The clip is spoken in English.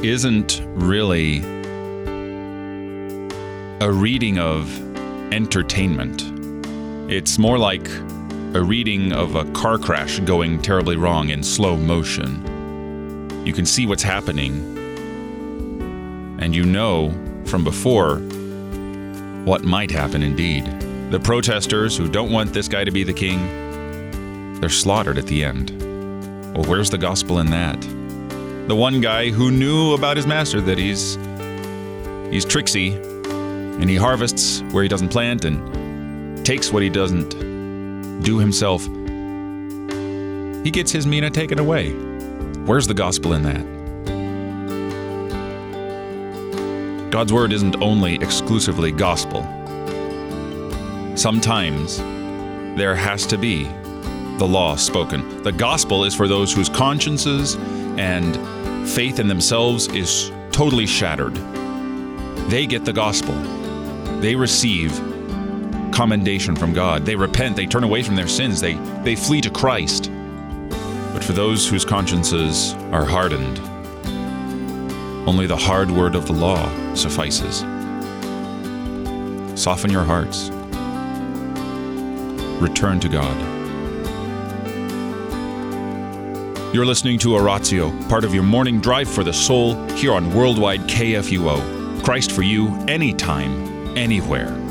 isn't really a reading of entertainment. It's more like a reading of a car crash going terribly wrong in slow motion. You can see what's happening, and you know from before what might happen indeed. The protesters who don't want this guy to be the king, they're slaughtered at the end. Well, where's the gospel in that? The one guy who knew about his master that he's tricksy, and he harvests where he doesn't plant and takes what he doesn't do himself. He gets his mina taken away. Where's the gospel in that? God's word isn't only exclusively gospel. Sometimes there has to be the law spoken. The gospel is for those whose consciences and faith in themselves is totally shattered. They get the gospel. They receive commendation from God. They repent. They turn away from their sins. They flee to Christ. But for those whose consciences are hardened, only the hard word of the law suffices. Soften your hearts. Return to God. You're listening to Oratio, part of your morning drive for the soul here on Worldwide KFUO. Christ for you, anytime, anywhere.